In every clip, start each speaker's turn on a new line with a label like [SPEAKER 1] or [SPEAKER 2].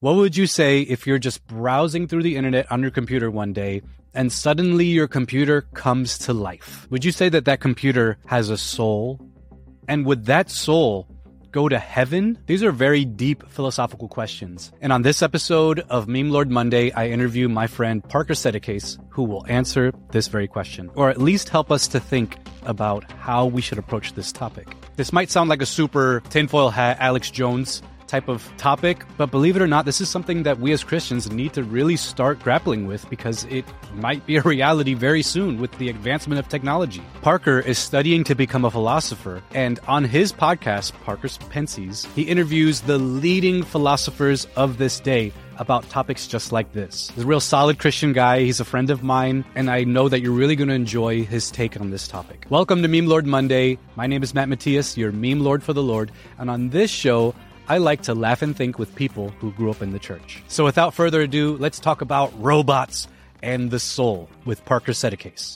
[SPEAKER 1] What would you say if you're just browsing through the internet on your computer one day and suddenly your computer comes to life? Would you say that that computer has a soul? And would that soul go to heaven? These are very deep philosophical questions. And on this episode of Meme Lord Monday, I interview my friend Parker Settecase, who will answer this very question, or at least help us to think about how we should approach this topic. This might sound like a super tinfoil hat Alex Jones type of topic, but believe it or not, this is something that we as Christians need to really start grappling with because it might be a reality very soon with the advancement of technology. Parker is studying to become a philosopher, and on his podcast, Parker's Pensies, he interviews the leading philosophers of this day about topics just like this. He's a real solid Christian guy. He's a friend of mine, and I know that you're really going to enjoy his take on this topic. Welcome to Meme Lord Monday. My name is Matt Matias, your meme lord for the Lord, and on this show, I like to laugh and think with people who grew up in the church. So without further ado, let's talk about robots and the soul with Parker Settecase.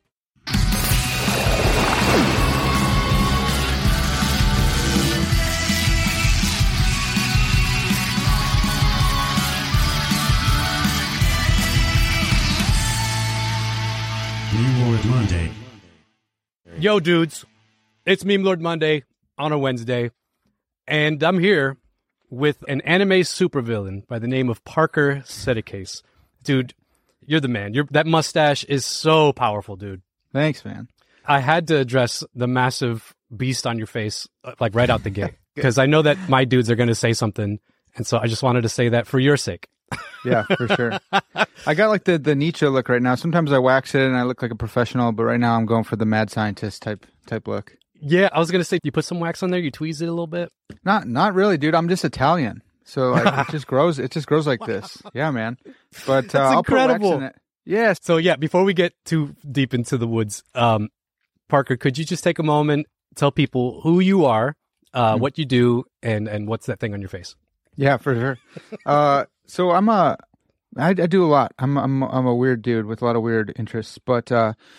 [SPEAKER 2] Meme Lord Monday.
[SPEAKER 1] Yo, dudes. It's Meme Lord Monday on a Wednesday. And I'm here with an anime supervillain by the name of Parker Settecase. Dude, you're the man. That mustache is so powerful, dude.
[SPEAKER 3] Thanks, man.
[SPEAKER 1] I had to address the massive beast on your face, like right out the gate, because I know that my dudes are going to say something. And so I just wanted to say that for your sake.
[SPEAKER 3] Yeah, for sure. I got like the Nietzsche look right now. Sometimes I wax it and I look like a professional, but right now I'm going for the mad scientist type look.
[SPEAKER 1] Yeah, I was going to say, you put some wax on there, you tweeze it a little bit?
[SPEAKER 3] Not really, dude. I'm just Italian. So like, it just grows like this. Yeah, man. But I'll
[SPEAKER 1] incredible.
[SPEAKER 3] put wax in it. Yes.
[SPEAKER 1] So yeah, before we get too deep into the woods, Parker, could you just take a moment, tell people who you are, what you do, and what's that thing on your face?
[SPEAKER 3] Yeah, for sure. So I do a lot. I'm a weird dude with a lot of weird interests, but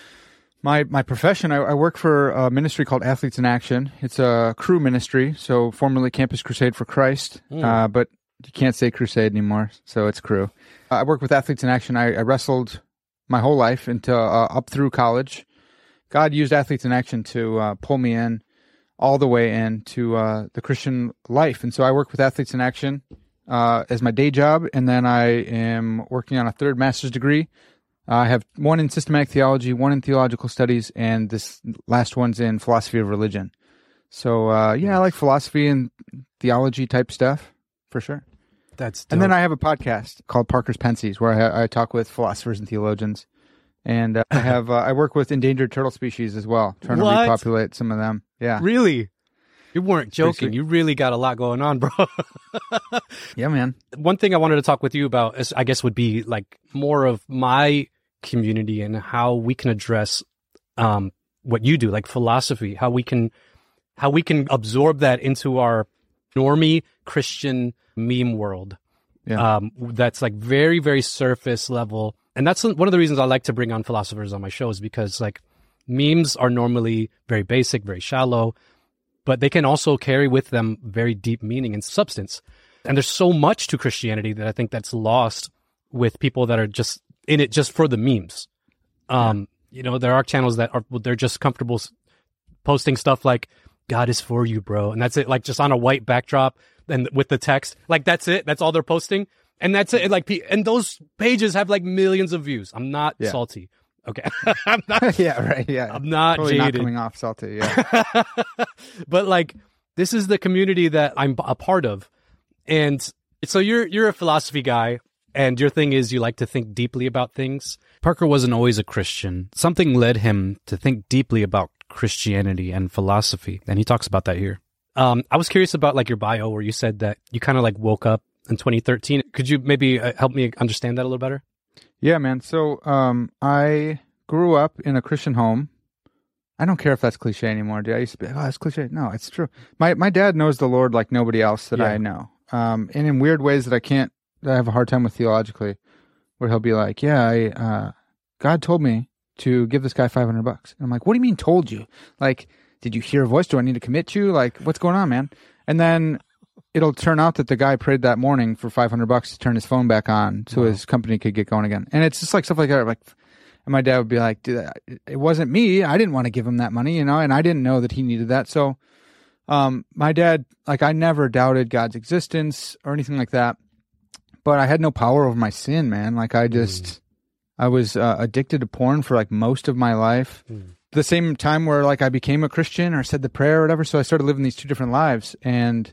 [SPEAKER 3] My profession, I work for a ministry called Athletes in Action. It's a crew ministry, so formerly Campus Crusade for Christ, but you can't say crusade anymore, so it's crew. I work with Athletes in Action. I wrestled my whole life until up through college. God used Athletes in Action to pull me in all the way into the Christian life, and so I work with Athletes in Action as my day job, and then I am working on a third master's degree. I have one in systematic theology, one in theological studies, and this last one's in philosophy of religion. So, I like philosophy and theology type stuff, for sure.
[SPEAKER 1] That's dope.
[SPEAKER 3] And then I have a podcast called Parker's Pensies, where I talk with philosophers and theologians. And I work with endangered turtle species as well, trying to repopulate some of them. Yeah.
[SPEAKER 1] Really? You weren't joking. You really got a lot going on, bro.
[SPEAKER 3] Yeah, man.
[SPEAKER 1] One thing I wanted to talk with you about is, I guess, would be like more of my community and how we can address what you do, like philosophy, how we can absorb that into our normie Christian meme world.
[SPEAKER 3] Yeah.
[SPEAKER 1] That's like very, very surface level. And that's one of the reasons I like to bring on philosophers on my shows, because like memes are normally very basic, very shallow, but they can also carry with them very deep meaning and substance. And there's so much to Christianity that I think that's lost with people that are just in it just for the memes. There are channels that they're just comfortable posting stuff like, God is for you, bro. And that's it, like just on a white backdrop and with the text. Like, that's it. That's all they're posting. And that's it. Like, and those pages have like millions of views. I'm not salty. Okay. I'm not,
[SPEAKER 3] yeah, right. Yeah.
[SPEAKER 1] I'm not
[SPEAKER 3] totally
[SPEAKER 1] jaded.
[SPEAKER 3] Not coming off salty. Yeah.
[SPEAKER 1] But like, this is the community that I'm a part of. And so you're a philosophy guy, and your thing is you like to think deeply about things. Parker wasn't always a Christian. Something led him to think deeply about Christianity and philosophy. And he talks about that here. I was curious about like your bio where you said that you kind of like woke up in 2013. Could you maybe help me understand that a little better?
[SPEAKER 3] Yeah, man. So I grew up in a Christian home. I don't care if that's cliche anymore, dude. I used to be like, oh, that's cliche. No, it's true. My dad knows the Lord like nobody else that I know. And in weird ways that I have a hard time with theologically, where he'll be like, God told me to give this guy $500. And I'm like, what do you mean told you? Like, did you hear a voice? Do I need to commit you? Like, what's going on, man? And then it'll turn out that the guy prayed that morning for $500 to turn his phone back on so his company could get going again. And it's just like stuff like that. Like, and my dad would be like, "Dude, it wasn't me. I didn't want to give him that money, and I didn't know that he needed that." So, my dad, like, I never doubted God's existence or anything like that, but I had no power over my sin, man. Like, I was addicted to porn for like most of my life. The same time where like I became a Christian or said the prayer or whatever. So I started living these two different lives, and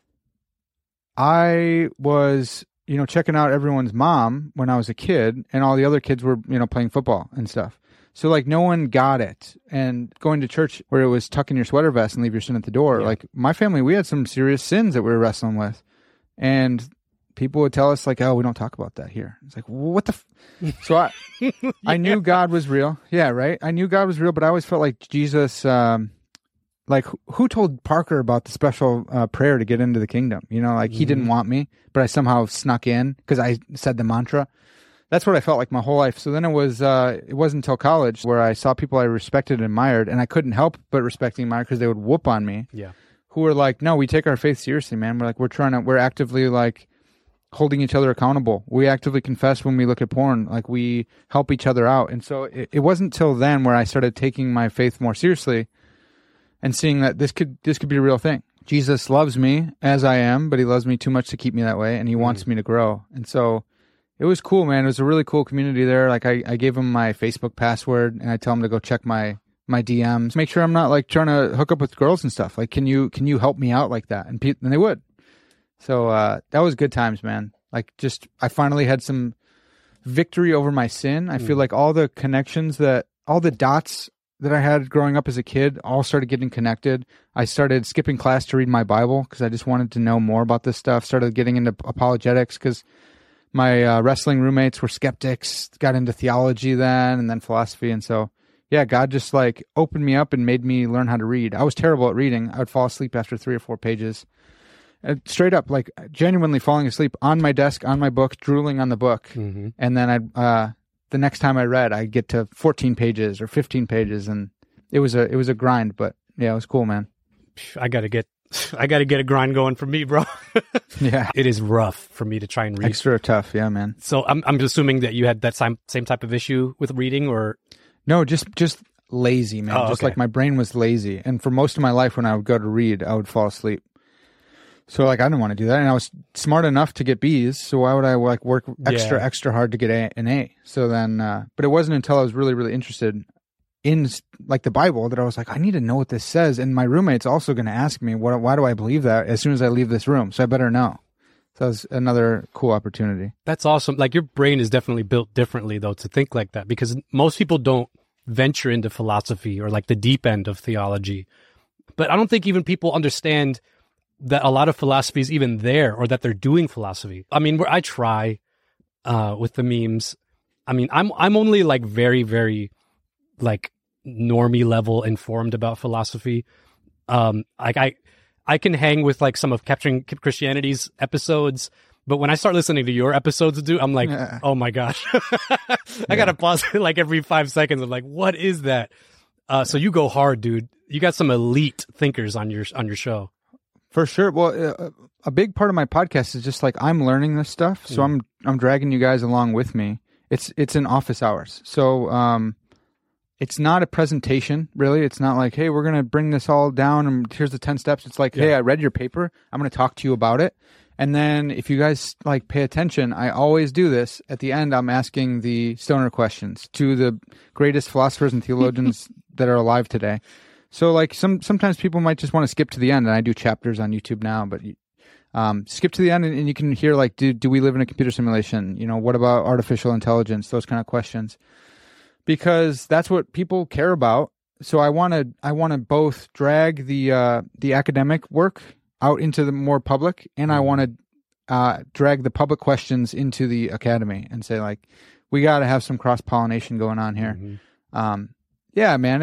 [SPEAKER 3] I was, checking out everyone's mom when I was a kid, and all the other kids were, playing football and stuff. So like no one got it. And going to church where it was tuck in your sweater vest and leave your sin at the door. Yeah. Like my family, we had some serious sins that we were wrestling with, and people would tell us like, "Oh, we don't talk about that here." It's like, what the? So I knew God was real. Yeah, right. I knew God was real, but I always felt like Jesus. Like who told Parker about the special prayer to get into the kingdom? Like he didn't want me, but I somehow snuck in because I said the mantra. That's what I felt like my whole life. So then it wasn't until college where I saw people I respected and admired, and I couldn't help but respect and admire because they would whoop on me.
[SPEAKER 4] Yeah.
[SPEAKER 3] Who were like, "No, we take our faith seriously, man. We're actively like holding each other accountable. We actively confess when we look at porn. Like we help each other out." And so it wasn't till then where I started taking my faith more seriously and seeing that this could be a real thing. Jesus loves me as I am, but he loves me too much to keep me that way, and he wants me to grow. And so it was cool, man. It was a really cool community there. Like I gave him my Facebook password, and I tell him to go check my DMs, make sure I'm not like trying to hook up with girls and stuff. Like, can you help me out like that? And they would. So that was good times, man. Like I finally had some victory over my sin. I feel like all the dots that I had growing up as a kid all started getting connected. I started skipping class to read my Bible because I just wanted to know more about this stuff. Started getting into apologetics because my wrestling roommates were skeptics. Got into theology then, and then philosophy. And so, yeah, God just like opened me up and made me learn how to read. I was terrible at reading. I would fall asleep after 3 or 4 pages. Straight up, like genuinely falling asleep on my desk, on my book, drooling on the book. And then the next time I read, I'd get to 14 pages or 15 pages, and it was a grind, but yeah, it was cool, man.
[SPEAKER 4] I gotta get a grind going for me, bro.
[SPEAKER 3] Yeah.
[SPEAKER 4] It is rough for me to try and read.
[SPEAKER 3] Extra tough, yeah, man.
[SPEAKER 4] So I'm assuming that you had that same type of issue with reading, or?
[SPEAKER 3] No, just lazy, man.
[SPEAKER 4] Oh,
[SPEAKER 3] just
[SPEAKER 4] okay.
[SPEAKER 3] like my brain was lazy. And for most of my life when I would go to read, I would fall asleep. So like I didn't want to do that, and I was smart enough to get B's. So why would I like work extra hard to get an A? So then, but it wasn't until I was really really interested in like the Bible that I was like, I need to know what this says. And my roommate's also going to ask me, why do I believe that as soon as I leave this room? So I better know. So that was another cool opportunity.
[SPEAKER 4] That's awesome. Like your brain is definitely built differently though to think like that, because most people don't venture into philosophy or like the deep end of theology. But I don't think even people understand that a lot of philosophy is even there, or that they're doing philosophy. I mean, where I try with the memes, I mean, I'm only like very, very like normie level informed about philosophy. Like I can hang with like some of Capturing Christianity's episodes, but when I start listening to your episodes, dude, I'm like, oh my gosh, I gotta pause it like every 5 seconds. I'm like, what is that? So you go hard, dude. You got some elite thinkers on your show.
[SPEAKER 3] For sure. Well, a big part of my podcast is just like I'm learning this stuff, so I'm dragging you guys along with me. It's in office hours, so it's not a presentation really. It's not like, hey, we're gonna bring this all down and here's the 10 steps. It's like, hey, I read your paper. I'm gonna talk to you about it, and then if you guys like pay attention, I always do this at the end. I'm asking the stoner questions to the greatest philosophers and theologians that are alive today. So like sometimes people might just want to skip to the end, and I do chapters on YouTube now, but skip to the end and you can hear like, do we live in a computer simulation? What about artificial intelligence? Those kind of questions, because that's what people care about. So I want to both drag the academic work out into the more public, and I want to drag the public questions into the academy and say like, we got to have some cross pollination going on here. Yeah, man,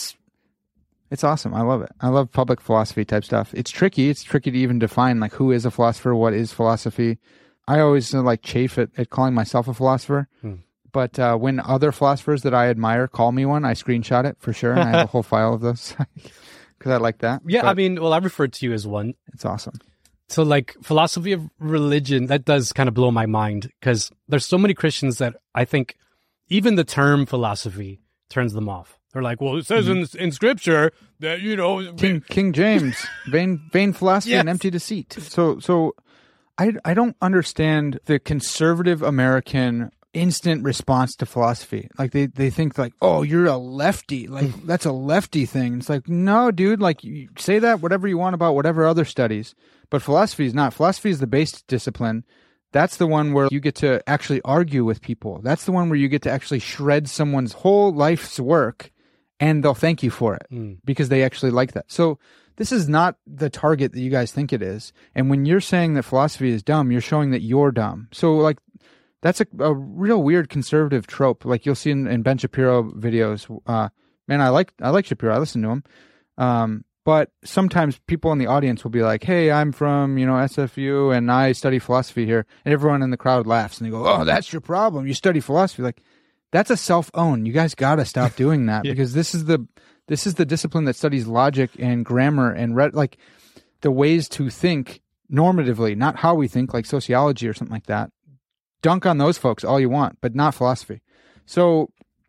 [SPEAKER 3] it's awesome. I love it. I love public philosophy type stuff. It's tricky. It's tricky to even define like who is a philosopher, what is philosophy. I always like chafe at calling myself a philosopher. But when other philosophers that I admire call me one, I screenshot it for sure. And I have a whole file of those because I like that.
[SPEAKER 4] Yeah,
[SPEAKER 3] but
[SPEAKER 4] I mean, well, I refer to you as one.
[SPEAKER 3] It's awesome.
[SPEAKER 4] So like philosophy of religion, that does kind of blow my mind because there's so many Christians that I think even the term philosophy turns them off. They're like, well, it says in scripture that,
[SPEAKER 3] King James, vain philosophy and empty deceit. So I don't understand the conservative American instant response to philosophy. Like they think like, oh, you're a lefty. Like that's a lefty thing. It's like, no, dude, like you say that whatever you want about whatever other studies, but philosophy is not. Philosophy is the base discipline. That's the one where you get to actually argue with people. That's the one where you get to actually shred someone's whole life's work and they'll thank you for it because they actually like that. So this is not the target that you guys think it is. And when you're saying that philosophy is dumb, you're showing that you're dumb. So like that's a real weird conservative trope. Like you'll see in Ben Shapiro videos. Man, I like Shapiro. I listen to him. But sometimes people in the audience will be like, hey, I'm from, SFU and I study philosophy here. And everyone in the crowd laughs and they go, oh, that's your problem. You study philosophy. Like that's a self-own. You guys got to stop doing that because this is the discipline that studies logic and grammar and like the ways to think normatively, not how we think, like sociology or something like that. Dunk on those folks all you want, but not philosophy. So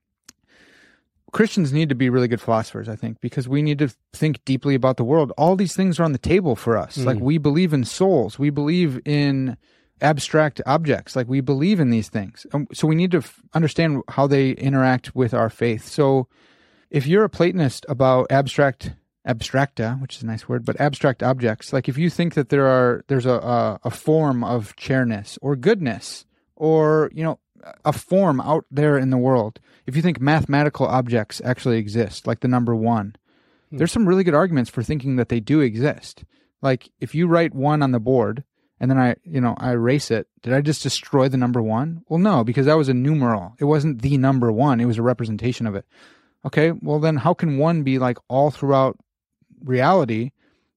[SPEAKER 3] Christians need to be really good philosophers, I think, because we need to think deeply about the world. All these things are on the table for us. Like we believe in souls. We believe in abstract objects. Like we believe in these things. So we need to understand how they interact with our faith. So if you're a Platonist about abstracta, which is a nice word, but abstract objects, like if you think that there's a form of chairness or goodness or, a form out there in the world, if you think mathematical objects actually exist, like the number 1, there's some really good arguments for thinking that they do exist. Like if you write 1 on the board and then I erase it, did I just destroy the number 1? Well, no, because that was a numeral. It wasn't the number 1. It was a representation of it. Okay, well then how can 1 be like all throughout reality,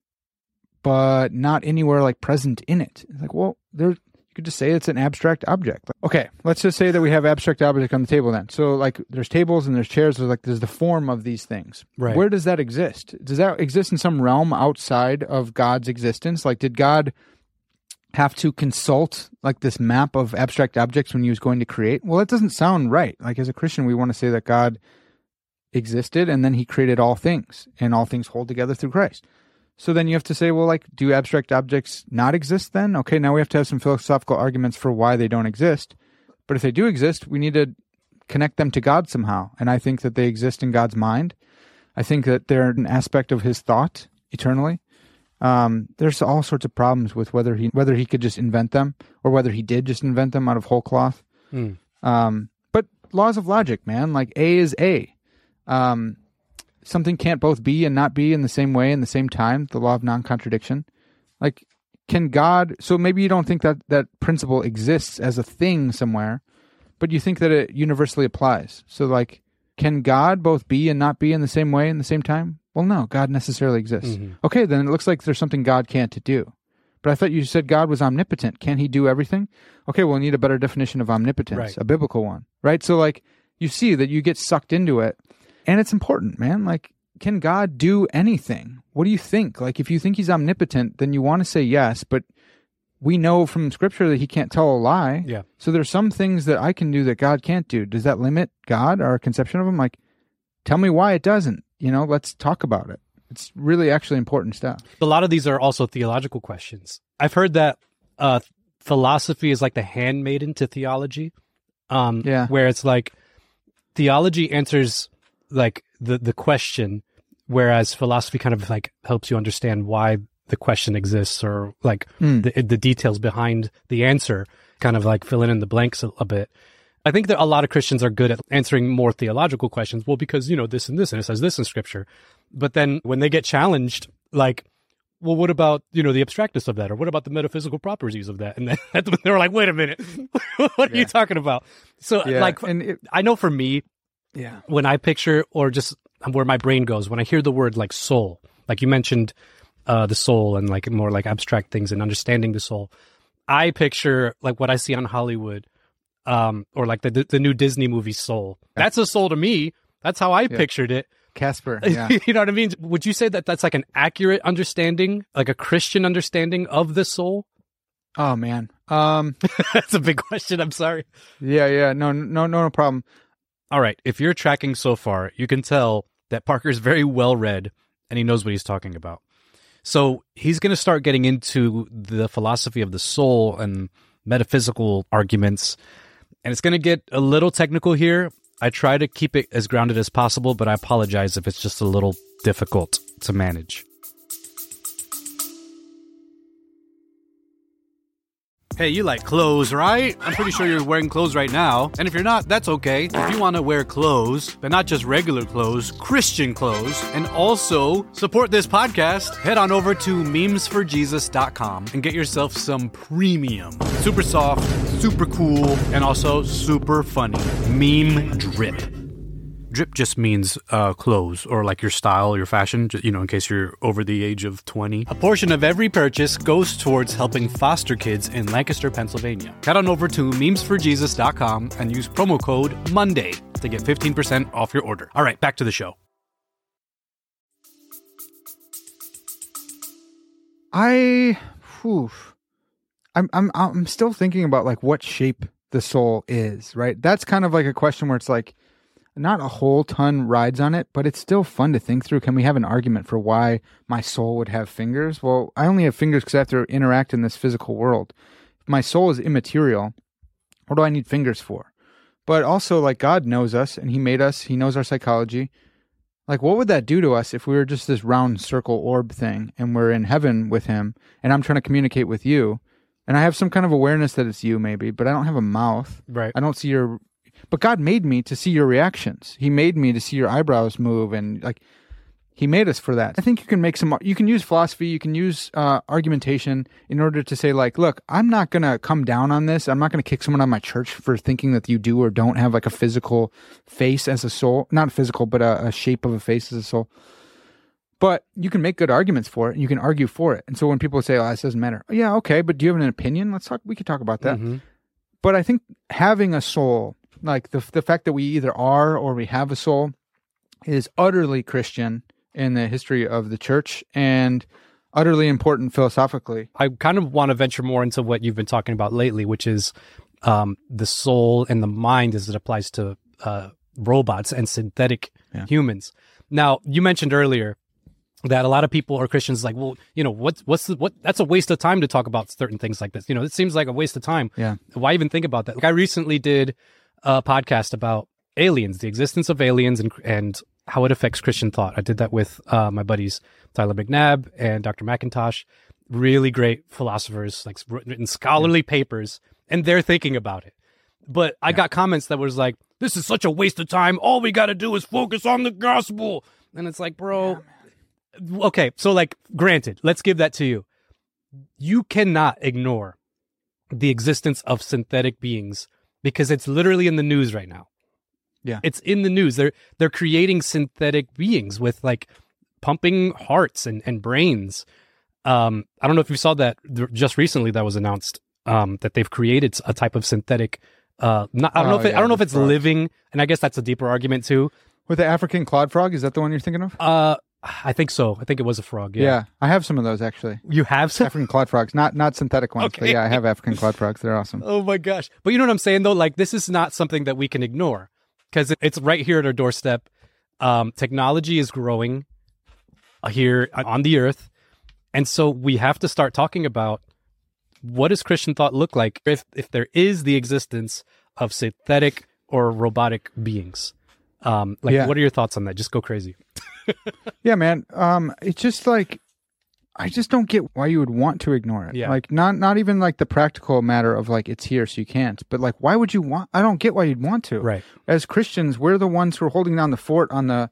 [SPEAKER 3] but not anywhere like present in it? It's like, well, you could just say it's an abstract object. Okay, let's just say that we have abstract object on the table then. So like there's tables and there's chairs, there's the form of these things.
[SPEAKER 4] Right.
[SPEAKER 3] Where does that exist? Does that exist in some realm outside of God's existence? Like did God have to consult like this map of abstract objects when he was going to create? Well, that doesn't sound right. Like as a Christian, we want to say that God existed and then he created all things and all things hold together through Christ. So then you have to say, well, like, do abstract objects not exist then? Okay, now we have to have some philosophical arguments for why they don't exist. But if they do exist, we need to connect them to God somehow. And I think that they exist in God's mind. I think that they're an aspect of his thought eternally. There's all sorts of problems with whether he could just invent them or whether he did just invent them out of whole cloth. But laws of logic, man, like A is A. Something can't both be and not be in the same way in the same time, the law of non-contradiction. Like, can God... So maybe you don't think that principle exists as a thing somewhere, but you think that it universally applies. So, like, can God both be and not be in the same way in the same time? Well, no, God necessarily exists. Mm-hmm. Okay, then it looks like there's something God can't do. But I thought you said God was omnipotent. Can't he do everything? Okay, well, we need a better definition of omnipotence, right. A biblical one, right? So, like, you see that you get sucked into it. And it's important, man. Like, can God do anything? What do you think? Like, if you think he's omnipotent, then you want to say yes, but we know from Scripture that he can't tell a lie.
[SPEAKER 4] Yeah.
[SPEAKER 3] So there's some things that I can do that God can't do. Does that limit God, our conception of him? Like, tell me why it doesn't. Let's talk about it. It's really actually important stuff.
[SPEAKER 4] A lot of these are also theological questions. I've heard that philosophy is like the handmaiden to theology. Where it's like theology answers like the question, whereas philosophy kind of like helps you understand why the question exists, or like the details behind the answer, kind of like filling in the blanks a bit. I think that a lot of Christians are good at answering more theological questions. Well, because, this and this, and it says this in Scripture. But then when they get challenged, like, well, what about, the abstractness of that? Or what about the metaphysical properties of that? And then they're like, wait a minute, what are you talking about? So I know for me, when I picture, or just where my brain goes, when I hear the word like soul, like you mentioned the soul and like more like abstract things and understanding the soul, I picture like what I see on Hollywood, or like the new Disney movie Soul. That's a soul to me. That's how I pictured it.
[SPEAKER 3] Casper. Yeah.
[SPEAKER 4] You know what I mean? Would you say that that's like an accurate understanding, like a Christian understanding of the soul?
[SPEAKER 3] Oh man.
[SPEAKER 4] That's a big question. I'm sorry.
[SPEAKER 3] Yeah. No problem.
[SPEAKER 4] All right. If you're tracking so far, you can tell that Parker's very well read and he knows what he's talking about. So he's going to start getting into the philosophy of the soul and metaphysical arguments. And it's going to get a little technical here. I try to keep it as grounded as possible, but I apologize if it's just a little difficult to manage. Hey, you like clothes, right? I'm pretty sure you're wearing clothes right now. And if you're not, that's okay. If you want to wear clothes, but not just regular clothes, Christian clothes, and also support this podcast, head on over to memesforjesus.com and get yourself some premium, super soft, super cool, and also super funny meme drip. Drip just means clothes or like your style, your fashion, you know, in case you're over the age of 20. A portion of every purchase goes towards helping foster kids in Lancaster, Pennsylvania. Head on over to memesforjesus.com and use promo code MONDAY to get 15% off your order. All right, back to the show.
[SPEAKER 3] I'm still thinking about like what shape the soul is, right? That's kind of like a question where it's like, not a whole ton rides on it, but it's still fun to think through. Can we have an argument for why my soul would have fingers? Well, I only have fingers because I have to interact in this physical world. If my soul is immaterial, what do I need fingers for? But also, like, God knows us, and he made us. He knows our psychology. Like, what would that do to us if we were just this round circle orb thing, and we're in heaven with him, and I'm trying to communicate with you, and I have some kind of awareness that it's you, maybe, but I don't have a mouth.
[SPEAKER 4] Right.
[SPEAKER 3] I don't see your... But God made me to see your reactions. He made me to see your eyebrows move, and like he made us for that. I think you can make you can use philosophy, you can use argumentation in order to say like, look, I'm not going to come down on this. I'm not going to kick someone out of my church for thinking that you do or don't have like a physical face as a soul. Not physical, but a shape of a face as a soul. But you can make good arguments for it, and you can argue for it. And so when people say, oh, this doesn't matter. Yeah, okay, but do you have an opinion? We could talk about that. Mm-hmm. But I think having a soul... Like the fact that we either are or we have a soul is utterly Christian in the history of the church and utterly important philosophically.
[SPEAKER 4] I kind of want to venture more into what you've been talking about lately, which is the soul and the mind as it applies to robots and synthetic humans. Now, you mentioned earlier that a lot of people are Christians like, well, you know, what that's a waste of time to talk about certain things like this. You know, it seems like a waste of time.
[SPEAKER 3] Yeah.
[SPEAKER 4] Why even think about that? Like I recently did a podcast about aliens, the existence of aliens and how it affects Christian thought. I did that with my buddies Tyler McNabb and Dr. McIntosh, really great philosophers, like written scholarly papers, and they're thinking about it. But I got comments that was like, this is such a waste of time. All we got to do is focus on the gospel. And it's like, bro, okay, so like, granted, let's give that to you. You cannot ignore the existence of synthetic beings because it's literally in the news right now.
[SPEAKER 3] Yeah.
[SPEAKER 4] It's in the news. They're creating synthetic beings with like pumping hearts and brains. I don't know if you saw that just recently that was announced that they've created a type of synthetic I don't know if it's living, and I guess that's a deeper argument too.
[SPEAKER 3] With the African clawed frog, is that the one you're thinking of?
[SPEAKER 4] I think so. I think it was a frog.
[SPEAKER 3] Yeah, I have some of those actually.
[SPEAKER 4] You have some
[SPEAKER 3] African clawed frogs, not synthetic ones, but yeah, I have African clawed frogs. They're awesome.
[SPEAKER 4] Oh my gosh! But you know what I'm saying though? Like this is not something that we can ignore because it's right here at our doorstep. Technology is growing here on the earth, and so we have to start talking about what does Christian thought look like if there is the existence of synthetic or robotic beings. What are your thoughts on that? Just go crazy.
[SPEAKER 3] Yeah, man. It's just like, I just don't get why you would want to ignore it.
[SPEAKER 4] Yeah.
[SPEAKER 3] Like not even like the practical matter of like, it's here so you can't, but like, why would you want, I don't get why you'd want to.
[SPEAKER 4] Right.
[SPEAKER 3] As Christians, we're the ones who are holding down the fort on the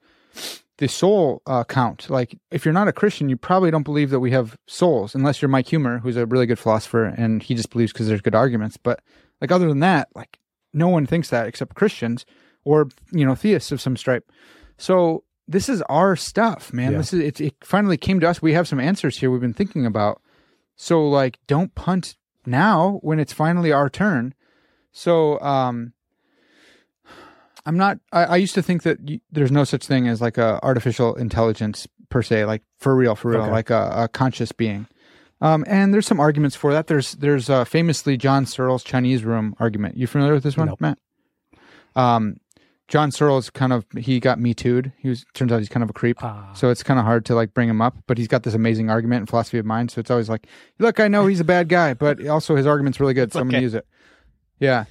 [SPEAKER 3] soul count. Like if you're not a Christian, you probably don't believe that we have souls, unless you're Mike Humer, who's a really good philosopher, and he just believes because there's good arguments. But like, other than that, like no one thinks that except Christians or, theists of some stripe. So this is our stuff, man.
[SPEAKER 4] Yeah.
[SPEAKER 3] It finally came to us. We have some answers here we've been thinking about. So like, don't punt now when it's finally our turn. So, I'm not. I used to think that there's no such thing as like a artificial intelligence per se, like for real,
[SPEAKER 4] Okay.
[SPEAKER 3] like a conscious being. And there's some arguments for that. There's famously John Searle's Chinese room argument. You familiar with this one,
[SPEAKER 4] Nope.
[SPEAKER 3] Matt? John Searle's he got Me Too'd. Turns out he's kind of a creep. So it's kind of hard to like bring him up, but he's got this amazing argument in Philosophy of Mind. So it's always like, look, I know he's a bad guy, but also his argument's really good. So I'm going to use it. Yeah.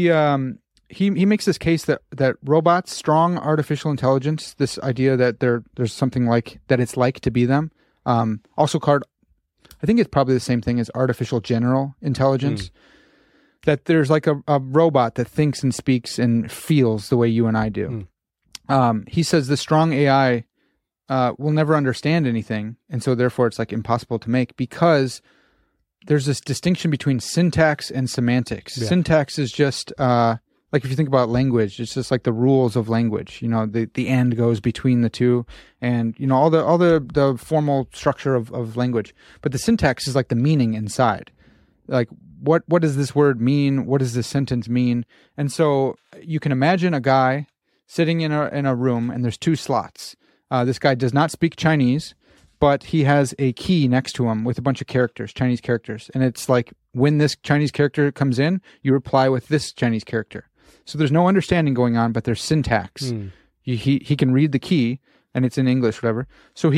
[SPEAKER 3] He makes this case that robots, strong artificial intelligence, this idea that there's something like that it's like to be them, also called, I think it's probably the same thing as artificial general intelligence, that there's like a robot that thinks and speaks and feels the way you and I do. He says the strong AI will never understand anything, and so therefore it's like impossible to make because there's this distinction between syntax and semantics.
[SPEAKER 4] Yeah.
[SPEAKER 3] Syntax is just like if you think about language, it's just like the rules of language. You know, the and goes between the two, and you know all the formal structure of language. But the syntax is like the meaning inside. Like what does this word mean? What does this sentence mean? And so you can imagine a guy sitting in a room, and there's two slots. This guy does not speak Chinese, but he has a key next to him with a bunch of characters, Chinese characters. And it's like when this Chinese character comes in, you reply with this Chinese character. So there's no understanding going on, but there's syntax. He can read the key, and it's in English, whatever. So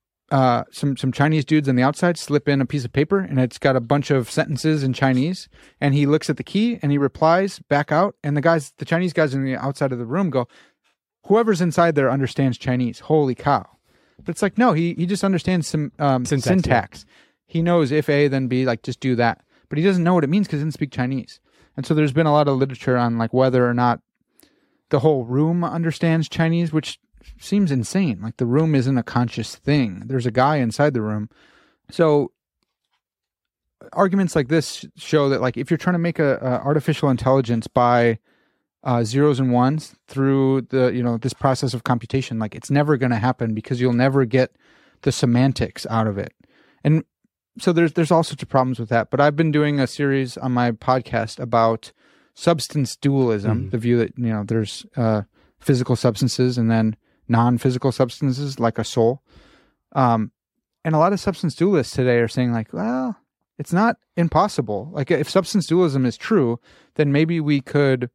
[SPEAKER 3] some Chinese dudes on the outside slip in a piece of paper, and it's got a bunch of sentences in Chinese. And he looks at the key, and he replies back out. And the Chinese guys on the outside of the room go, whoever's inside there understands Chinese. Holy cow. But it's like, no, he just understands some syntax. He knows if A, then B, like just do that. But he doesn't know what it means because he didn't speak Chinese. And so there's been a lot of literature on like whether or not the whole room understands Chinese, which seems insane. Like the room isn't a conscious thing. There's a guy inside the room. So arguments like this show that like if you're trying to make a artificial intelligence by zeros and ones through this process of computation, like it's never going to happen because you'll never get the semantics out of it. And so there's all sorts of problems with that. But I've been doing a series on my podcast about substance dualism, the view that there's physical substances and then non-physical substances like a soul. And a lot of substance dualists today are saying like, well, it's not impossible. Like if substance dualism is true, then maybe we could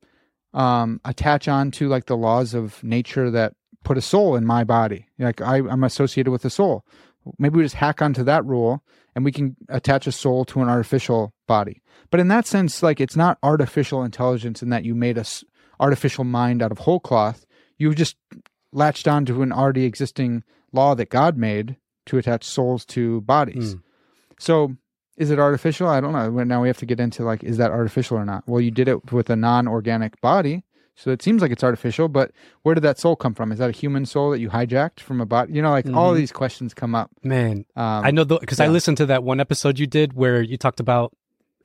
[SPEAKER 3] attach on to like the laws of nature that put a soul in my body. Like I'm associated with a soul. Maybe we just hack onto that rule and we can attach a soul to an artificial body. But in that sense, like it's not artificial intelligence in that you made a artificial mind out of whole cloth. You just latched onto an already existing law that God made to attach souls to bodies. So is it artificial? I don't know. Now we have to get into like, is that artificial or not? Well, you did it with a non-organic body, so it seems like it's artificial, but where did that soul come from? Is that a human soul that you hijacked from a body? All of these questions come up.
[SPEAKER 4] Man, I know because I listened to that one episode you did where you talked about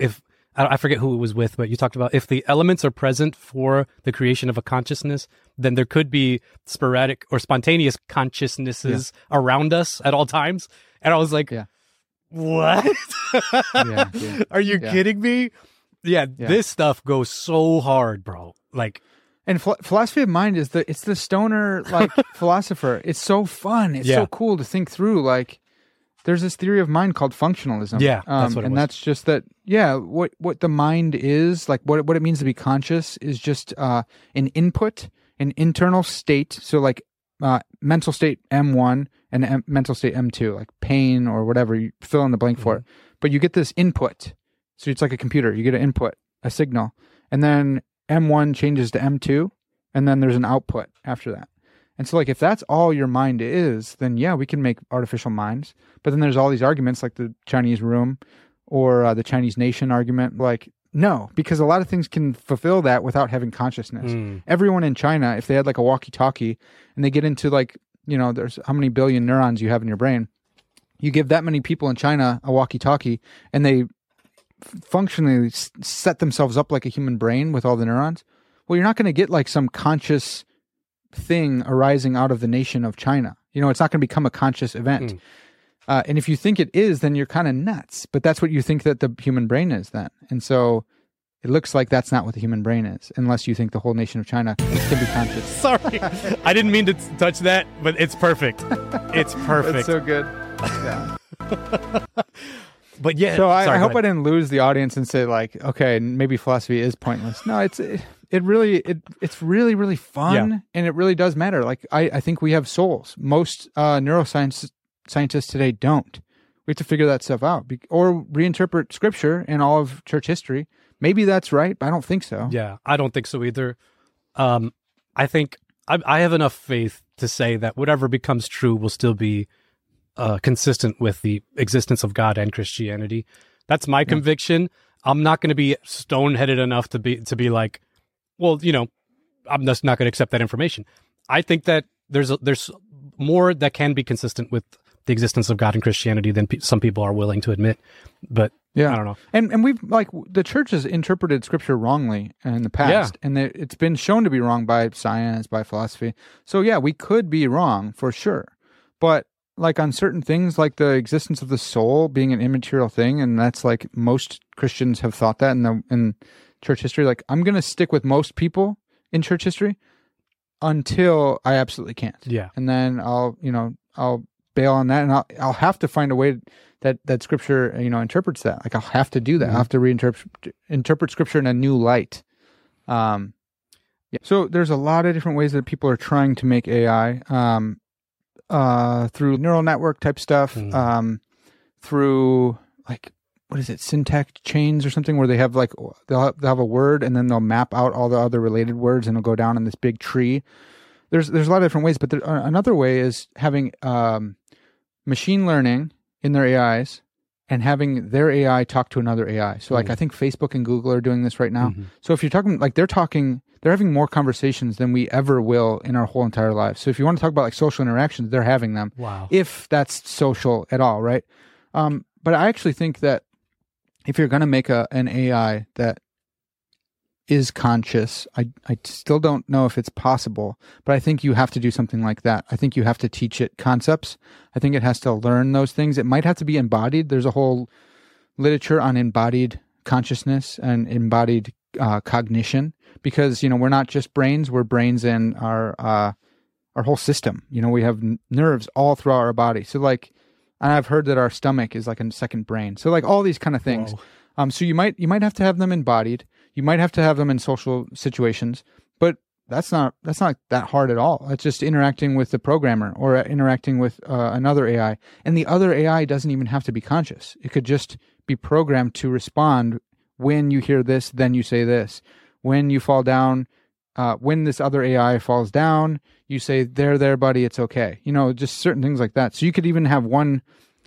[SPEAKER 4] I forget who it was with, but you talked about if the elements are present for the creation of a consciousness, then there could be sporadic or spontaneous consciousnesses around us at all times. And I was like, what? Are you kidding me? Yeah, this stuff goes so hard, bro. Like,
[SPEAKER 3] and philosophy of mind is it's the stoner like philosopher. It's so fun. It's so cool to think through. Like, there's this theory of mind called functionalism.
[SPEAKER 4] Yeah, that's what it was.
[SPEAKER 3] And that's just that. Yeah, what the mind is, like what it means to be conscious, is just an input, an internal state. So like mental state M1 and mental state M2, like pain or whatever. You fill in the blank for it. But you get this input. So it's like a computer. You get an input, a signal, and then M1 changes to M2, and then there's an output after that. And so like if that's all your mind is, then yeah, we can make artificial minds. But then there's all these arguments like the Chinese room or the Chinese nation argument. Like, no, because a lot of things can fulfill that without having consciousness. Everyone in China, if they had like a walkie-talkie and they get into like, there's how many billion neurons you have in your brain. You give that many people in China a walkie-talkie and they functionally set themselves up like a human brain with all the neurons. Well, you're not going to get like some conscious thing arising out of the nation of China. It's not going to become a conscious event. And if you think it is, then you're kind of nuts. But that's what you think that the human brain is then. And so it looks like that's not what the human brain is, unless you think the whole nation of China can be conscious.
[SPEAKER 4] Sorry, I didn't mean to touch that, but it's perfect. It's perfect.
[SPEAKER 3] It's so good. Yeah.
[SPEAKER 4] But yeah,
[SPEAKER 3] So
[SPEAKER 4] sorry,
[SPEAKER 3] I
[SPEAKER 4] go
[SPEAKER 3] hope I
[SPEAKER 4] ahead.
[SPEAKER 3] didn't lose the audience and say like, okay, maybe philosophy is pointless. No, it's really, really fun,
[SPEAKER 4] Yeah.
[SPEAKER 3] and it really does matter. Like I think we have souls. Most scientists today don't. We have to figure that stuff out, or reinterpret scripture and all of church history. Maybe that's right, but I don't think so.
[SPEAKER 4] Yeah, I don't think so either. I think I have enough faith to say that whatever becomes true will still be consistent with the existence of God and Christianity. That's my conviction. I'm not going to be stone-headed enough to be like, well, I'm just not going to accept that information. I think that there's more that can be consistent with the existence of God and Christianity than some people are willing to admit. But
[SPEAKER 3] Yeah.
[SPEAKER 4] I don't know.
[SPEAKER 3] And we've the church has interpreted scripture wrongly in the past, and it's been shown to be wrong by science, by philosophy. So yeah, we could be wrong for sure. But like on certain things, like the existence of the soul being an immaterial thing, and that's like most Christians have thought that in church history. Like I'm going to stick with most people in church history until I absolutely can't.
[SPEAKER 4] Yeah.
[SPEAKER 3] And then I'll bail on that, and I'll have to find a way that scripture, interprets that. Like I'll have to do that.
[SPEAKER 4] Mm-hmm.
[SPEAKER 3] I'll have to interpret scripture in a new light. Yeah. So there's a lot of different ways that people are trying to make AI, through neural network type stuff, through like, what is it, syntax chains or something, where they have like, they'll have a word and then they'll map out all the other related words and it'll go down in this big tree. There's a lot of different ways, but another way is having machine learning in their AIs and having their AI talk to another AI. So like I think Facebook and Google are doing this right now. So if you're talking, like they're having more conversations than we ever will in our whole entire lives. So if you want to talk about like social interactions, they're having them.
[SPEAKER 4] Wow.
[SPEAKER 3] If that's social at all, right? But I actually think that if you're going to make an AI that is conscious, I still don't know if it's possible, but I think you have to do something like that. I think you have to teach it concepts. I think it has to learn those things. It might have to be embodied. There's a whole literature on embodied consciousness and embodied cognition, because we're not just brains, we're brains in our whole system. We have nerves all throughout our body. So like, and I've heard that our stomach is like a second brain. So like all these kind of things. So you might have to have them embodied. You might have to have them in social situations, but that's not that hard at all. It's just interacting with the programmer or interacting with another AI. And the other AI doesn't even have to be conscious. It could just be programmed to respond when you hear this, then you say this. When you fall down, when this other AI falls down, you say, there, buddy, it's okay. Just certain things like that. So you could even have one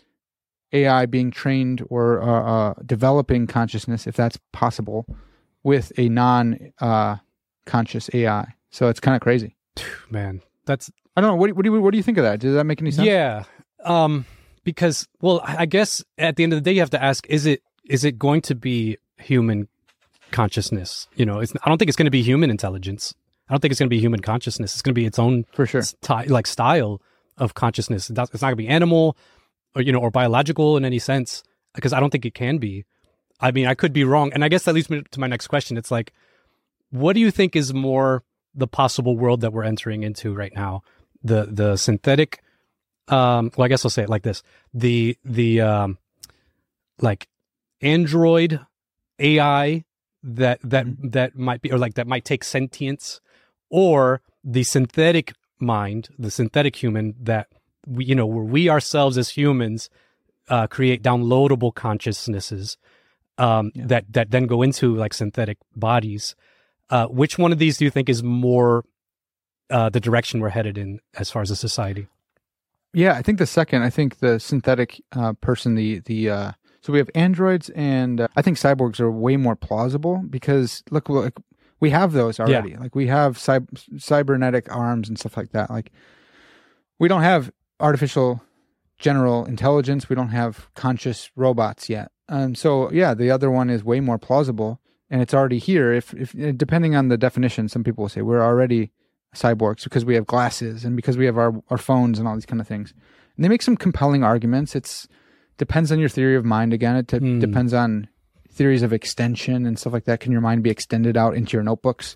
[SPEAKER 3] AI being trained or developing consciousness, if that's possible, with a non-conscious AI. So it's kind of crazy.
[SPEAKER 4] Man, that's...
[SPEAKER 3] I don't know. What do you think of that? Does that make any sense?
[SPEAKER 4] Yeah. Because, well, I guess at the end of the day, you have to ask, is it going to be human consciousness? I don't think it's going to be human intelligence. I don't think it's going to be human consciousness. It's going to be its own
[SPEAKER 3] For sure.
[SPEAKER 4] style of consciousness. It's not going to be animal or biological in any sense, because I don't think it can be. I mean, I could be wrong. And I guess that leads me to my next question. It's like, what do you think is more the possible world that we're entering into right now? The synthetic, well, I guess I'll say it like this. The like android AI that might be, or like that might take sentience, or the synthetic mind, the synthetic human that we, where we ourselves as humans create downloadable consciousnesses that then go into like synthetic bodies. Which one of these do you think is more the direction we're headed in as far as a society?
[SPEAKER 3] Yeah, I think the second. I think the synthetic person, so we have androids, and I think cyborgs are way more plausible, because look, we have those already. Like we have cybernetic arms and stuff like that. Like we don't have artificial general intelligence. We don't have conscious robots yet. So yeah, the other one is way more plausible, and it's already here. If depending on the definition, some people will say we're already cyborgs because we have glasses and because we have our phones and all these kind of things. And they make some compelling arguments. Depends on your theory of mind again. It depends on theories of extension and stuff like that. Can your mind be extended out into your notebooks?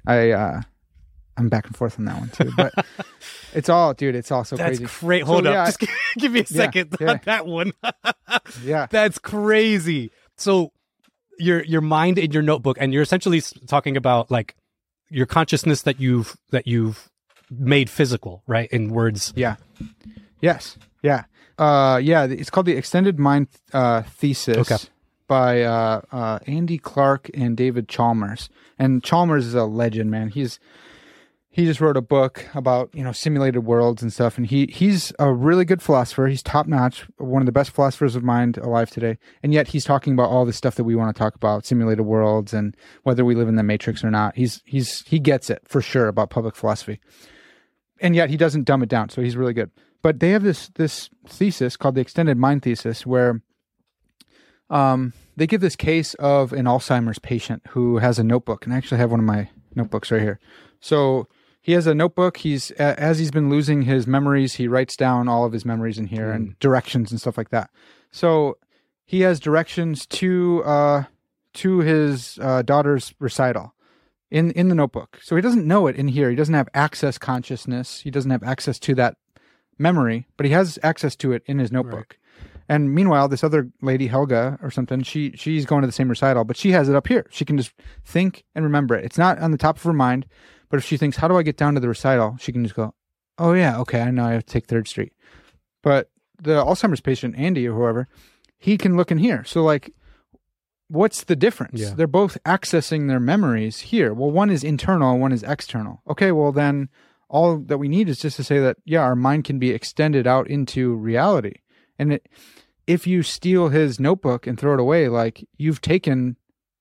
[SPEAKER 3] I'm back and forth on that one too, but it's all so
[SPEAKER 4] That's
[SPEAKER 3] crazy.
[SPEAKER 4] That's great. Hold up. Just give me a second on that one.
[SPEAKER 3] Yeah.
[SPEAKER 4] That's crazy. So your mind in your notebook, and you're essentially talking about like your consciousness that you've made physical, right? In words.
[SPEAKER 3] Yeah. Yes. Yeah. It's called the Extended Mind Thesis by Andy Clark and David Chalmers. And Chalmers is a legend, man. He just wrote a book about, simulated worlds and stuff. And he's a really good philosopher. He's top notch, one of the best philosophers of mind alive today. And yet he's talking about all the stuff that we want to talk about, simulated worlds and whether we live in the Matrix or not. He gets it for sure about public philosophy. And yet he doesn't dumb it down. So he's really good. But they have this thesis called the Extended Mind Thesis where they give this case of an Alzheimer's patient who has a notebook. And I actually have one of my notebooks right here. So he has a notebook. As he's been losing his memories, he writes down all of his memories in here and directions and stuff like that. So he has directions to his daughter's recital in the notebook. So he doesn't know it in here. He doesn't have access consciousness. He doesn't have access to that memory, but he has access to it in his notebook. Right. And meanwhile, this other lady, Helga or something, she's going to the same recital, but she has it up here. She can just think and remember it. It's not on the top of her mind. But if she thinks, how do I get down to the recital? She can just go, oh, yeah, okay, I know I have to take 3rd Street. But the Alzheimer's patient, Andy or whoever, he can look in here. So, like, what's the difference? Yeah. They're both accessing their memories here. Well, one is internal and one is external. Okay, well, then all that we need is just to say that, yeah, our mind can be extended out into reality. And if you steal his notebook and throw it away, like, you've taken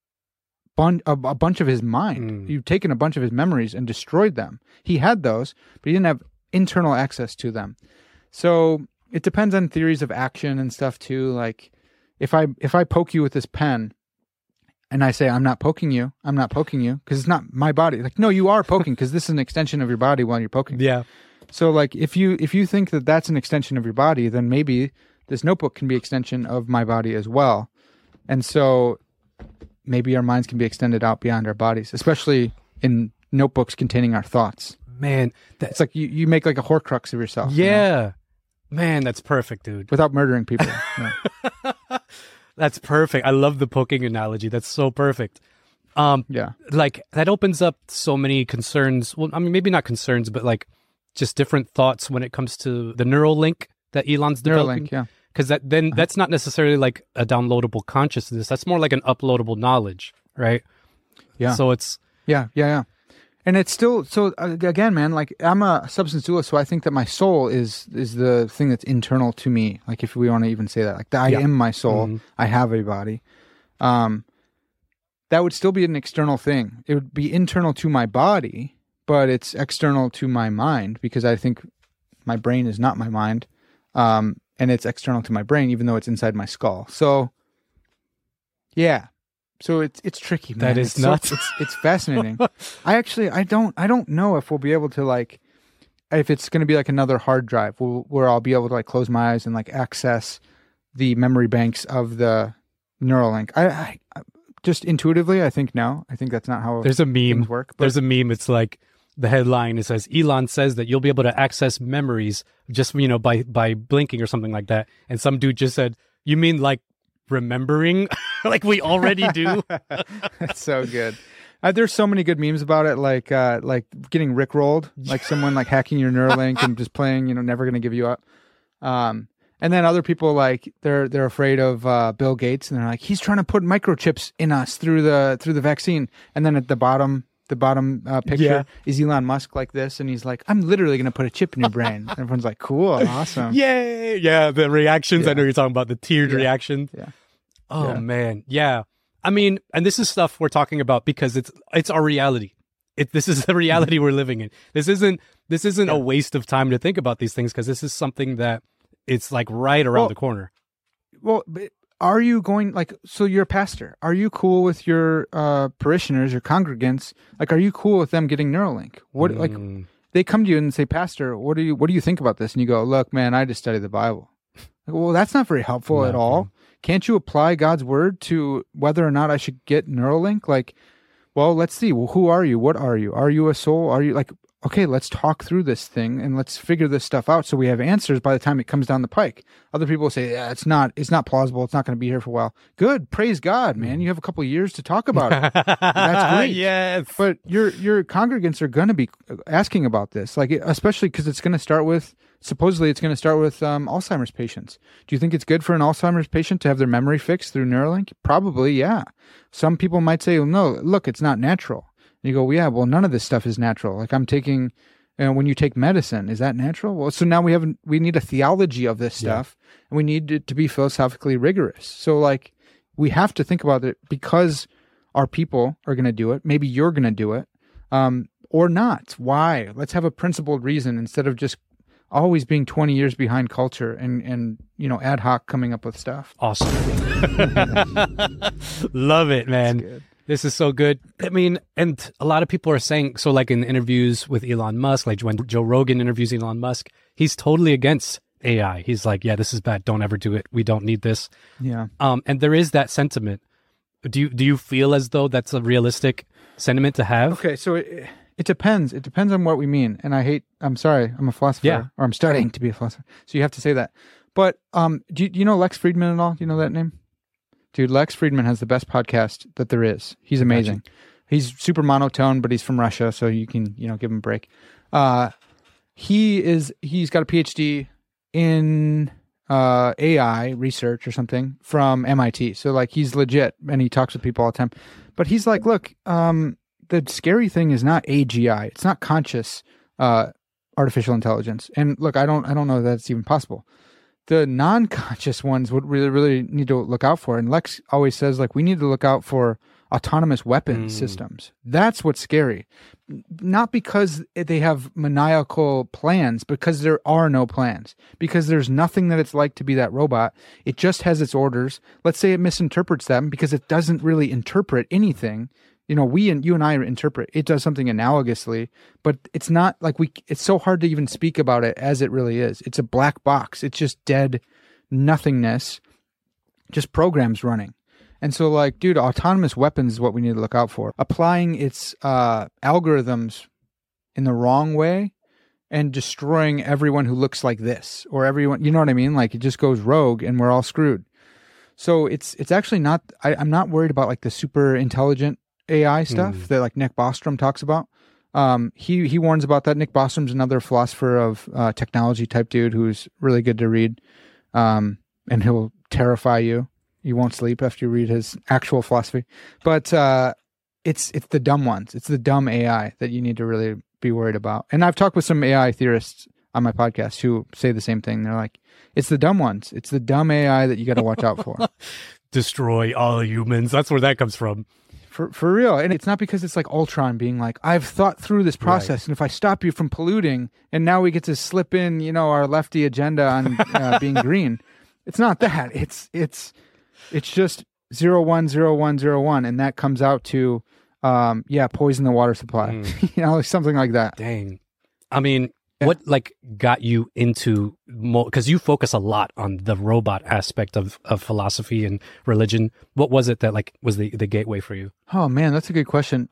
[SPEAKER 3] a bunch of his mind. You've taken a bunch of his memories and destroyed them. He had those, but he didn't have internal access to them. So it depends on theories of action and stuff too. Like if I poke you with this pen and I say, I'm not poking you because it's not my body. Like, no, you are poking because this is an extension of your body while you're poking.
[SPEAKER 4] Yeah.
[SPEAKER 3] So like if you think that that's an extension of your body, then maybe this notebook can be extension of my body as well. And so maybe our minds can be extended out beyond our bodies, especially in notebooks containing our thoughts.
[SPEAKER 4] Man,
[SPEAKER 3] it's like you make like a Horcrux of yourself.
[SPEAKER 4] Yeah. Man, that's perfect, dude.
[SPEAKER 3] Without murdering people.
[SPEAKER 4] That's perfect. I love the poking analogy. That's so perfect.
[SPEAKER 3] Yeah.
[SPEAKER 4] Like that opens up so many concerns. Well, I mean, maybe not concerns, but like just different thoughts when it comes to the neural link that Elon's developing.
[SPEAKER 3] Neuralink, yeah.
[SPEAKER 4] Because that's not necessarily like a downloadable consciousness. That's more like an uploadable knowledge, right?
[SPEAKER 3] Yeah.
[SPEAKER 4] So it's...
[SPEAKER 3] Yeah. And it's still... So again, man, like I'm a substance dualist, so I think that my soul is the thing that's internal to me. Like if we want to even say that. Like I am my soul. Mm-hmm. I have a body. That would still be an external thing. It would be internal to my body, but it's external to my mind because I think my brain is not my mind. And it's external to my brain, even though it's inside my skull. So, yeah. So it's tricky, man.
[SPEAKER 4] That is nuts.
[SPEAKER 3] It's fascinating. I don't know if we'll be able to like, if it's going to be like another hard drive where I'll be able to like close my eyes and like access the memory banks of the Neuralink. I just intuitively, I think no. I think that's not how
[SPEAKER 4] there's a meme
[SPEAKER 3] things work. But
[SPEAKER 4] there's a meme. It's like the headline. It says Elon says that you'll be able to access memories just by blinking or something like that. And some dude just said, "You mean like remembering like we already do?"
[SPEAKER 3] That's so good. There's so many good memes about it, like getting rickrolled, like someone like hacking your Neuralink and just playing, never going to give you up. And then other people like they're afraid of Bill Gates, and they're like, he's trying to put microchips in us through the vaccine. And then at the bottom picture is Elon Musk like this, and he's like, I'm literally going to put a chip in your brain. And everyone's like, cool, awesome.
[SPEAKER 4] Yay! Yeah, the reactions. Yeah. I know you're talking about the tiered reactions.
[SPEAKER 3] Yeah.
[SPEAKER 4] Oh man, yeah. I mean, and this is stuff we're talking about because it's our reality. This is the reality we're living in. This isn't a waste of time to think about these things because this is something that it's like right around the corner.
[SPEAKER 3] Well, but are you going so you're a pastor. Are you cool with your parishioners, your congregants? Like, are you cool with them getting Neuralink? What like they come to you and say, Pastor, what do you think about this? And you go, look, man, I just study the Bible. Like, well, that's not very helpful at all. can't you apply God's word to whether or not I should get Neuralink? Like, well, let's see. Well, who are you? What are you? Are you a soul? Are you like, okay, let's talk through this thing and let's figure this stuff out so we have answers by the time it comes down the pike. Other people say, yeah, it's not plausible. It's not going to be here for a while. Good. Praise God, man. You have a couple of years to talk about it. That's great.
[SPEAKER 4] Yes.
[SPEAKER 3] But your congregants are going to be asking about this, like, especially because it's going to start with, supposedly it's going to start with Alzheimer's patients. Do you think it's good for an Alzheimer's patient to have their memory fixed through Neuralink? Probably, yeah. Some people might say, well, no, look, it's not natural. And you go, well, yeah, well, none of this stuff is natural. Like I'm taking, when you take medicine, is that natural? Well, so now we need a theology of this stuff, and we need it to be philosophically rigorous. So like, we have to think about it because our people are going to do it. Maybe you're going to do it, or not. Why? Let's have a principled reason instead of just always being 20 years behind culture and ad hoc coming up with stuff.
[SPEAKER 4] Awesome. Love it, man. This is so good. I mean, and a lot of people are saying, so like in interviews with Elon Musk, like when Joe Rogan interviews Elon Musk, he's totally against AI. He's like, yeah, this is bad. Don't ever do it. We don't need this.
[SPEAKER 3] Yeah.
[SPEAKER 4] And there is that sentiment. Do you feel as though that's a realistic sentiment to have?
[SPEAKER 3] Okay, so it depends. It depends on what we mean. And I'm sorry, I'm a philosopher, or I'm studying to be a philosopher. So you have to say that. But do you know Lex Friedman at all? Do you know that name? Dude, Lex Friedman has the best podcast that there is. He's amazing. He's super monotone, but he's from Russia, so you can, give him a break. He's got a PhD in AI research or something from MIT. So like he's legit and he talks with people all the time. But he's like, look, the scary thing is not AGI. It's not conscious artificial intelligence. And look, I don't know that it's even possible. The non-conscious ones would really need to look out for. And Lex always says, like, we need to look out for autonomous weapon systems. That's what's scary. Not because they have maniacal plans, because there are no plans. Because there's nothing that it's like to be that robot. It just has its orders. Let's say it misinterprets them because it doesn't really interpret anything. You and I interpret. It does something analogously, but it's not like it's so hard to even speak about it as it really is. It's a black box. It's just dead nothingness, just programs running. And so like, dude, autonomous weapons is what we need to look out for. Applying its algorithms in the wrong way and destroying everyone who looks like this or everyone, you know what I mean? Like it just goes rogue and we're all screwed. So it's actually not, I'm not worried about like the super intelligent AI stuff that like Nick Bostrom talks about. He warns about that. Nick Bostrom's another philosopher of technology type dude who's really good to read. And he'll terrify you. You won't sleep after you read his actual philosophy. But it's the dumb ones. It's the dumb AI that you need to really be worried about. And I've talked with some AI theorists on my podcast who say the same thing. They're like, it's the dumb ones. It's the dumb AI that you got to watch out for.
[SPEAKER 4] Destroy all humans. That's where that comes from.
[SPEAKER 3] For real. And it's not because it's like Ultron being like, I've thought through this process, and if I stop you from polluting, and now we get to slip in, our lefty agenda on being green. It's not that. It's just 010101, and that comes out to poison the water supply. Something like that.
[SPEAKER 4] Dang. I mean, what got you into more, because you focus a lot on the robot aspect of philosophy and religion. What was it that was the gateway for you?
[SPEAKER 3] Oh man, that's a good question.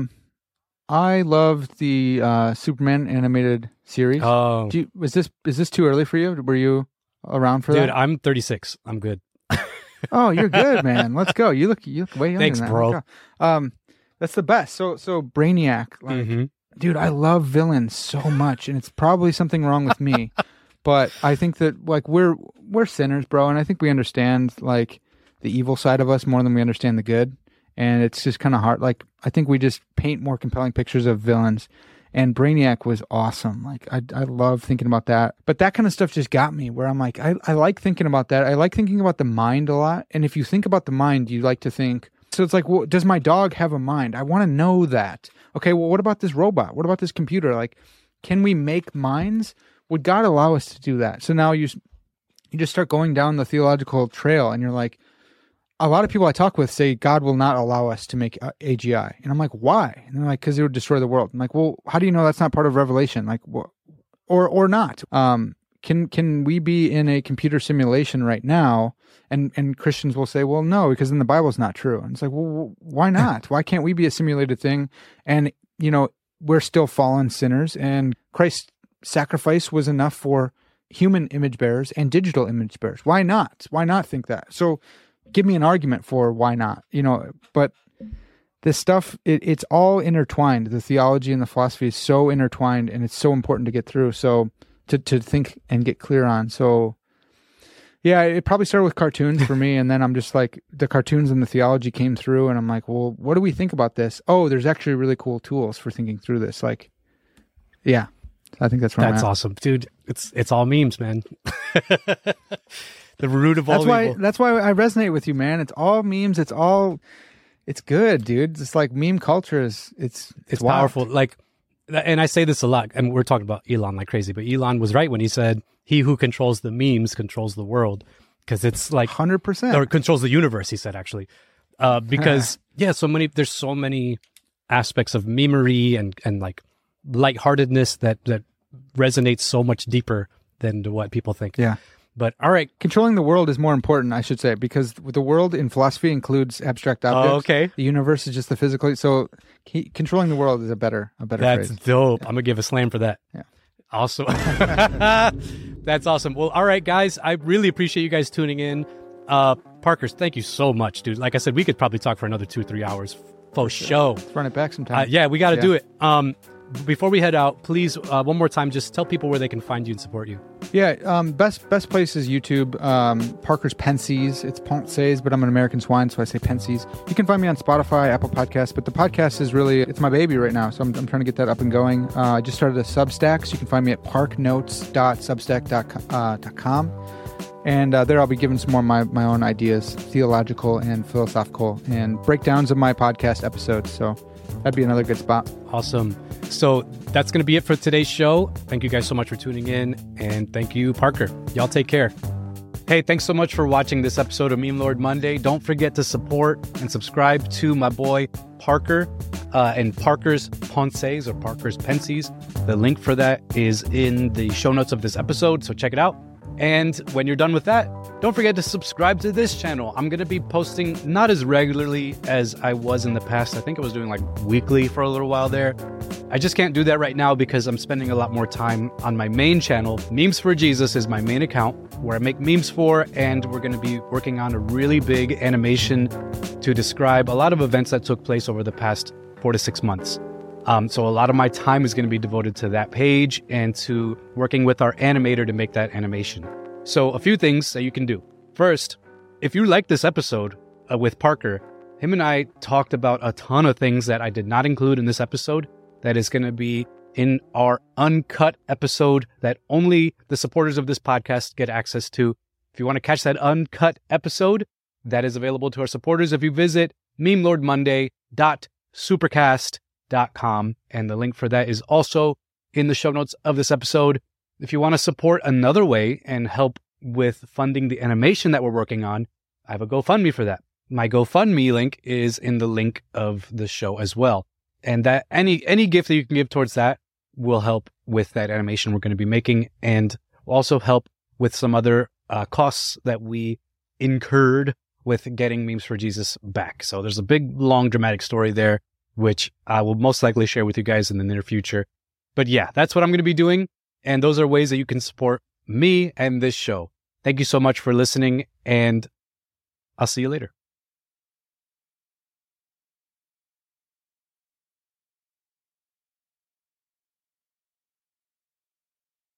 [SPEAKER 3] I loved the Superman animated series.
[SPEAKER 4] Oh,
[SPEAKER 3] is this too early for you? Were you around for that?
[SPEAKER 4] Dude, I'm 36. I'm good.
[SPEAKER 3] Oh, you're good, man. Let's go. You look way younger.
[SPEAKER 4] Thanks,
[SPEAKER 3] than that.
[SPEAKER 4] bro.
[SPEAKER 3] That's the best. So Brainiac, dude, I love villains so much, and it's probably something wrong with me. But I think that we're sinners, bro, and I think we understand the evil side of us more than we understand the good. And it's just kind of hard. I think we just paint more compelling pictures of villains. And Brainiac was awesome. I love thinking about that. But that kind of stuff just got me where I'm like, I like thinking about that. I like thinking about the mind a lot. And if you think about the mind, you like to think, so it's like, well, does my dog have a mind? I want to know that. Okay, well, what about this robot? What about this computer? Can we make minds? Would God allow us to do that? So now you just start going down the theological trail, and you're like, a lot of people I talk with say God will not allow us to make AGI. And I'm like, why? And they're like, because it would destroy the world. I'm like, well, how do you know that's not part of Revelation? Or not? can we be in a computer simulation right now? And Christians will say, well, no, because then the Bible's not true. And it's like, well, why not? Why can't we be a simulated thing? And, we're still fallen sinners, and Christ's sacrifice was enough for human image bearers and digital image bearers. Why not? Why not think that? So give me an argument for why not, but this stuff, it's all intertwined. The theology and the philosophy is so intertwined, and it's so important to get through. So to think and get clear on. So yeah, it probably started with cartoons for me. And then I'm just like, the cartoons and the theology came through, and I'm like, well, what do we think about this? Oh, there's actually really cool tools for thinking through this. Like, yeah, I think that's where
[SPEAKER 4] That's
[SPEAKER 3] I'm at.
[SPEAKER 4] awesome, dude. It's all memes, man. The root of all evil.
[SPEAKER 3] That's why I resonate with you, man. It's all memes. It's good, dude. It's like meme culture it's wild.
[SPEAKER 4] Powerful. Like, and I say this a lot, and we're talking about Elon like crazy, but Elon was right when he said, he who controls the memes controls the world. Because it's like
[SPEAKER 3] 100%.
[SPEAKER 4] Or controls the universe, he said, actually. Because there's so many aspects of memery and like lightheartedness that resonates so much deeper than to what people think.
[SPEAKER 3] Yeah.
[SPEAKER 4] But all right.
[SPEAKER 3] Controlling the world is more important, I should say, because the world in philosophy includes abstract objects.
[SPEAKER 4] Oh, okay.
[SPEAKER 3] The universe is just the physical. So controlling the world is a better
[SPEAKER 4] That's
[SPEAKER 3] phrase.
[SPEAKER 4] dope. I'm going to give a slam for that.
[SPEAKER 3] Yeah.
[SPEAKER 4] Awesome. That's awesome. Well, all right, guys. I really appreciate you guys tuning in. Parker, thank you so much, dude. Like I said, we could probably talk for another 2-3 hours. Faux show.
[SPEAKER 3] Let's run it back sometime.
[SPEAKER 4] Yeah, we got to do it. Before we head out, please, one more time, just tell people where they can find you and support you.
[SPEAKER 3] Yeah, best place is YouTube. Parker's Pensies. It's Pensées, but I'm an American swine, so I say Pensies. You can find me on Spotify, Apple Podcasts, but the podcast is really, it's my baby right now, so I'm trying to get that up and going. I just started a Substack, so you can find me at parknotes.substack.com. And there I'll be giving some more of my own ideas, theological and philosophical, and breakdowns of my podcast episodes, so that'd be another good spot.
[SPEAKER 4] Awesome. So that's going to be it for today's show. Thank you guys so much for tuning in. And thank you, Parker. Y'all take care. Hey, thanks so much for watching this episode of Meme Lord Monday. Don't forget to support and subscribe to my boy Parker and Parker's Pensées or Parker's Pensies. The link for that is in the show notes of this episode, so check it out. And when you're done with that, don't forget to subscribe to this channel. I'm going to be posting not as regularly as I was in the past. I think I was doing like weekly for a little while there. I just can't do that right now because I'm spending a lot more time on my main channel. Memes for Jesus is my main account where I make memes for, and we're going to be working on a really big animation to describe a lot of events that took place over the past 4 to 6 months. So a lot of my time is going to be devoted to that page and to working with our animator to make that animation. So a few things that you can do. First, if you like this episode with Parker, him and I talked about a ton of things that I did not include in this episode that is going to be in our uncut episode that only the supporters of this podcast get access to. If you want to catch that uncut episode, that is available to our supporters if you visit memelordmonday.supercast.com. And the link for that is also in the show notes of this episode. If you want to support another way and help with funding the animation that we're working on, I have a GoFundMe for that. My GoFundMe link is in the link of the show as well. And that any gift that you can give towards that will help with that animation we're going to be making, and will also help with some other costs that we incurred with getting Memes for Jesus back. So there's a big, long, dramatic story there, which I will most likely share with you guys in the near future. But yeah, that's what I'm going to be doing. And those are ways that you can support me and this show. Thank you so much for listening, and I'll see you later.